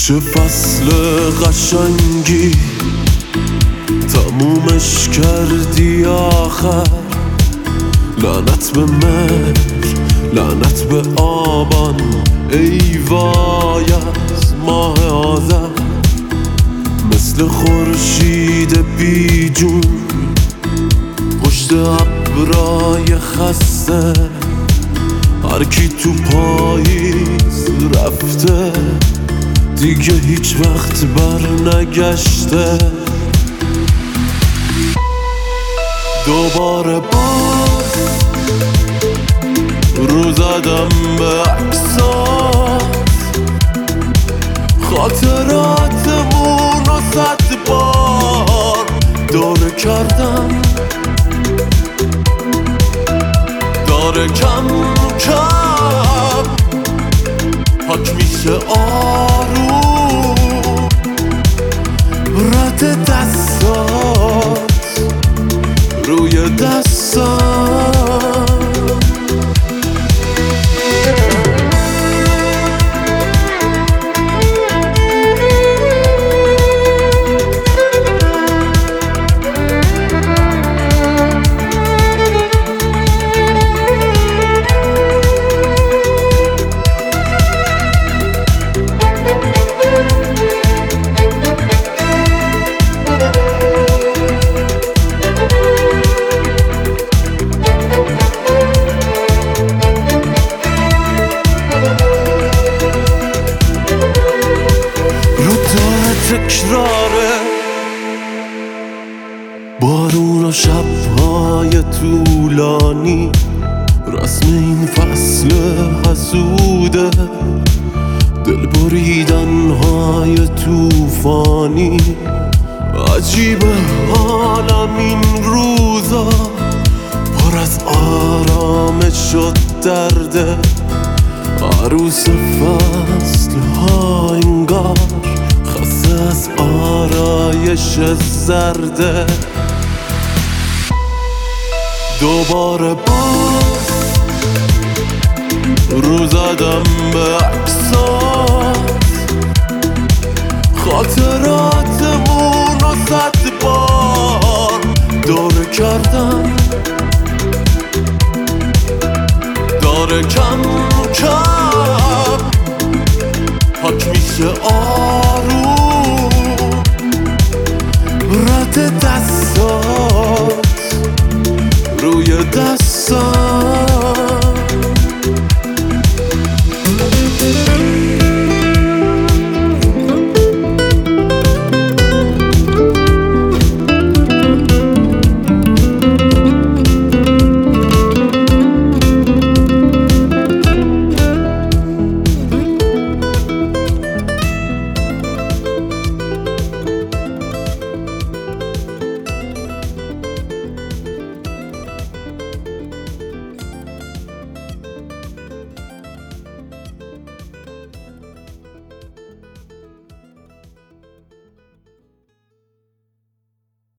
چه فصل قشنگی تمومش کردی آخر. لعنت به مهر، لعنت به آبان، ای وای از ماه آذر. مثل خورشید بی جون پشت ابرای خسته، هر کی تو پاییز رفته دیگه هیچ وقت بر نگشته. دوباره باز رو زدم به عکسات، خاطراتمون رو 100 بار دوره کردم. داره کم کم پاک میشه آروم رد دستات روی دستم. تکراره بارون و شب‌های طولانی، رسم این فصل حسوده. دل بریدن‌های طوفانی، عجیبه حالم این روزا پر از آرامش و درده. عروس فصل‌ها انگار خسته از آرایش زرده. دوباره باز رو زدم به عکسات، خاطراتمون رو 100 بار دوره کردم. داره کم کم پاک میشه آروم رد دستات روی دست.